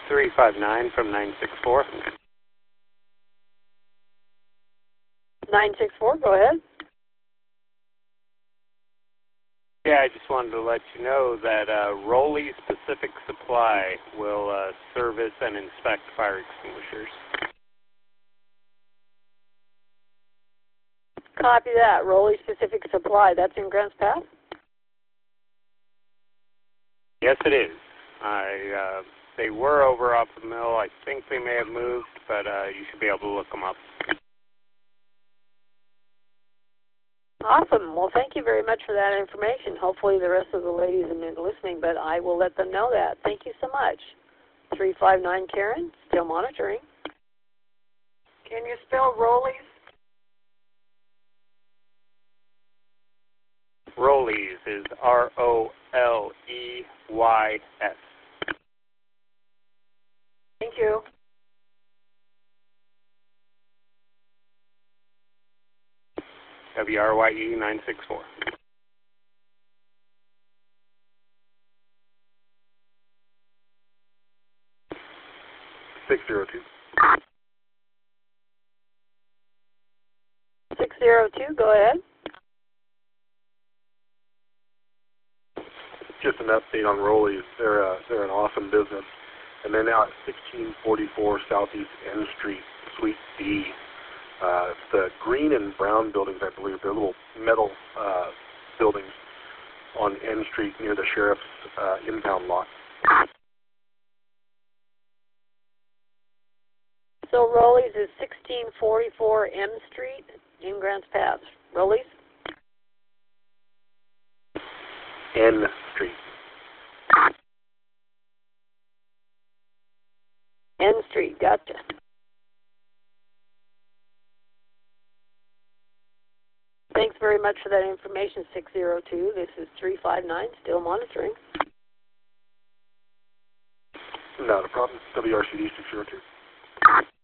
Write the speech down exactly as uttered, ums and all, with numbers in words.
three five nine from nine six four. nine six four, go ahead. Yeah, I just wanted to let you know that uh, Roley Specific Supply will uh, service and inspect fire extinguishers. Copy that. Roley Specific Supply. That's in Grants Pass? Yes, it is. I, uh, they were over off the mill. I think they may have moved, but uh, you should be able to look them up. Awesome. Well, thank you very much for that information. Hopefully the rest of the ladies have been listening, but I will let them know that. Thank you so much. three five nine Karen, still monitoring. Can you spell Roley's? Roley's is R O L E Y S. Thank you. W R Y E nine six four. six zero two. six zero two, go ahead. Just an update on Roley's. They're, uh, they're an awesome business. And they're now at sixteen forty-four Southeast N Street, Suite D. Uh, it's the green and brown buildings, I believe. They're little metal uh, buildings on N Street near the sheriff's uh, impound lot. So Roley's is sixteen forty-four M Street in Grants Pass. Roley's? N Street. N Street, gotcha. Thanks very much for that information, six zero two. This is three five nine, still monitoring. Not a problem. W R C D six zero two.